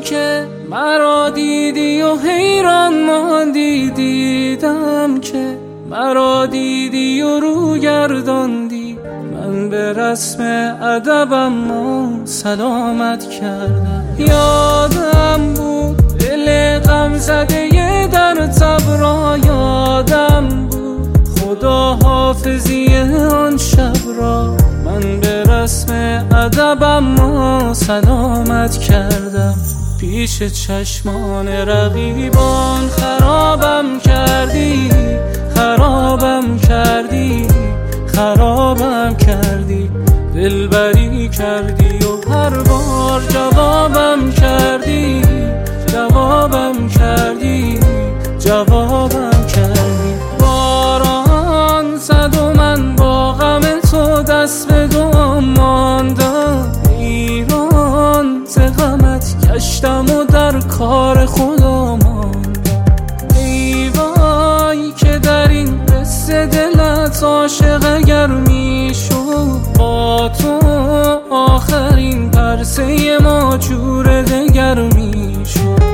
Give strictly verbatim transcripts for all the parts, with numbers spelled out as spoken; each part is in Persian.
که مرا دیدی و حیران ماندی، دیدم که مرا دیدی و رو گرداندی. من به رسم ادبم ما سلامت کردم. یادم بود دل غم زده در تبرا، یادم بود خدا حافظی آن شب را. من به رسم ادبم ما سلامت کردم. پیش چشمان رقیبان خرابم کردی، خرابم کردی، خرابم کردی. دلبری کردی و هر بار جوابم کردی، جوابم کردی، جوابم کردی. باران زد و من با غم تو دست به دعا ماندم. ایران ز غمت گشتم و در کار خدا ماندم. ای وای که در این قصه دلت عاشق اگر میشد، با تو آخرین پرسه ما جور دگر میشد.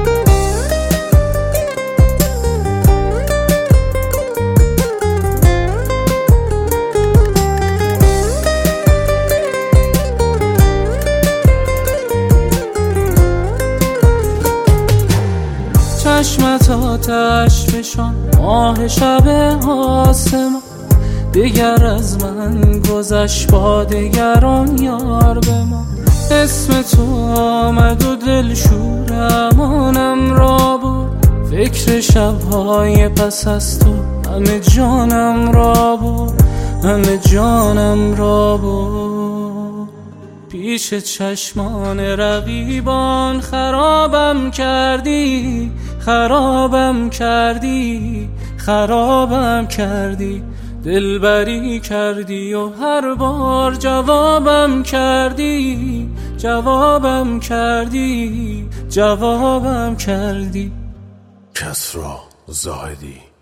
چشمت آتش فشان ماه شب آسمان، دیگر از من گذشت با دگران یار به ما. اسم تو آمد و دل شور امانم را برد، فکر شبهای پس از تو همه جانم را برد، همه جانم را برد. پیش چشمان رقیبان خرابم کردی، خرابم کردی، خرابم کردی. دلبری کردی و هر بار جوابم کردی، جوابم کردی، جوابم کردی. کسری زاهدی.